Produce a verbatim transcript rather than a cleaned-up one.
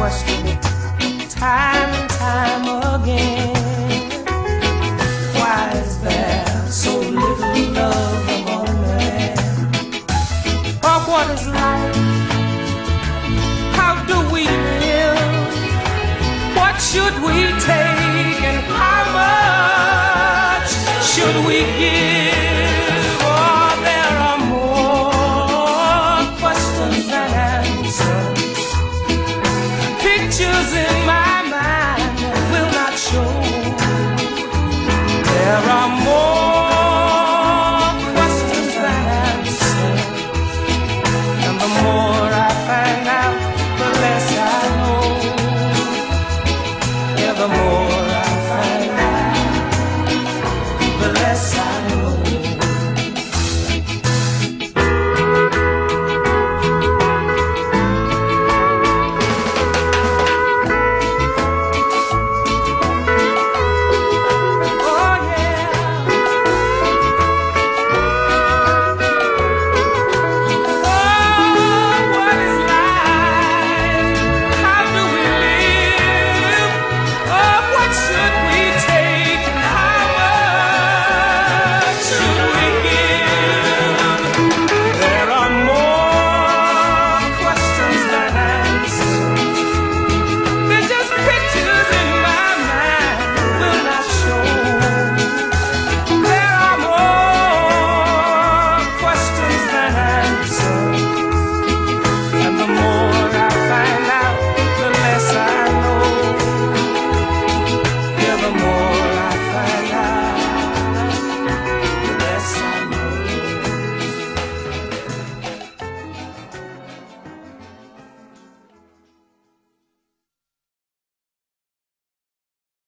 question time and time again. Why is there so little love among men? Or what is life? How do we live? What should we take and how much should we give?